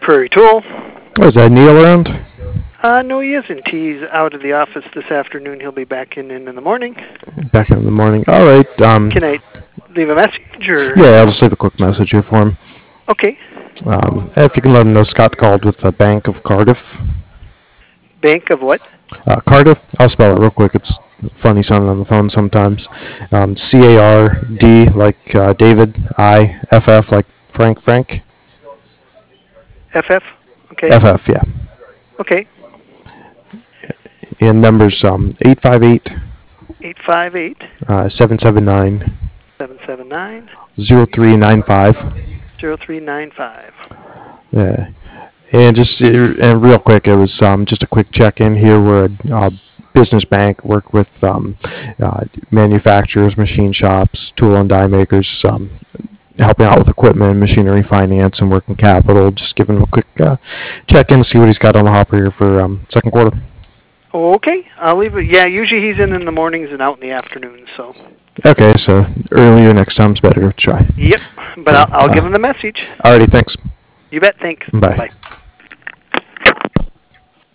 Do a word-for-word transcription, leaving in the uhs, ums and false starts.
Prairie Tool. Oh, is that Neil around? Uh, no, he isn't. He's out of the office this afternoon. He'll be back in in, in the morning. Back in the morning. All right. Um, Can I leave a message? Or? Yeah, I'll just leave a quick message here for him. Okay. Um, if you can let him know Scott called with the Bank of Cardiff. Bank of what? Uh, Cardiff. I'll spell it real quick. It's funny sounding on the phone sometimes. Um, C A R D like uh, David, I, F F like Frank Frank. F F? Okay. F F, yeah. Okay. And numbers um, eight five eight, eight five eight, seven seven nine, seven seven nine, zero three nine five. zero three nine five. Yeah. And just uh, and real quick, it was um, just a quick check-in here. We're a uh, business bank, work with um, uh, manufacturers, machine shops, tool and die makers, um, helping out with equipment, machinery finance, and working capital. Just giving him a quick uh, check-in, see what he's got on the hopper here for um, second quarter. Okay, I'll leave it. Yeah, usually he's in in the mornings and out in the afternoons. So. Okay, so earlier next time's better to try. Yep, but I'll, I'll uh, give him the message. Alrighty, thanks. You bet. Thanks. Bye. Bye.